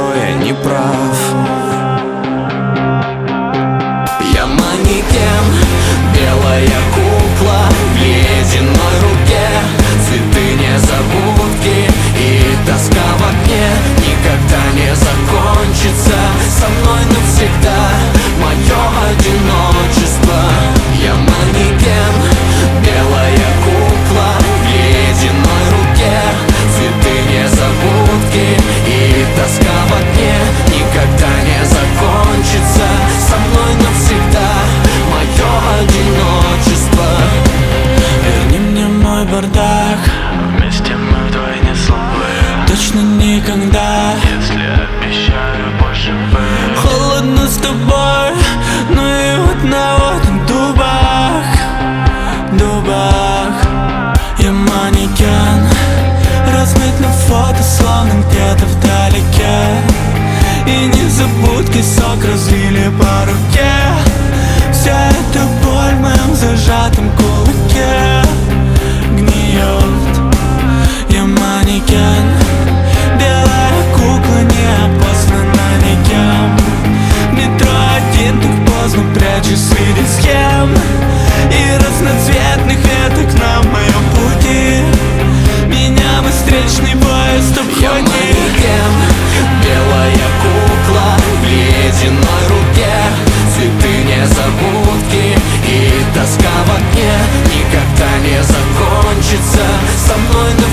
что я не прав. Я манекен, белая кукла в ледяной руке. Цветы незабудки и тоска в окне никогда не закончится. Со мной навсегда мое одиночество. Я манекен, белая кукла в ледяной руке. Цветы незабудки и тоска в окне никогда не закончится. Со мной навсегда мое одиночество. Верни мне мой бардак, вместе мы вдвойне слабые. точно никогда. Если обещаю больше быть. Холодно с тобой, ну и вот на вот дубах, дубах. Я манекен, размыт на фото, словно где-то вдалеке. И незабудки сок разлили по руке. Вся эта боль в моем зажатом кулаке гниет. Я манекен, белая кукла, неопознана никем. В метро один, так поздно прячусь среди схем и разноцветных веток на моем пути. Меня бы встречный поезд Я обходит. манекен, белая кукла в ледяной руке. Цветы незабудки и тоска в окне никогда не закончится. Со мной навсегда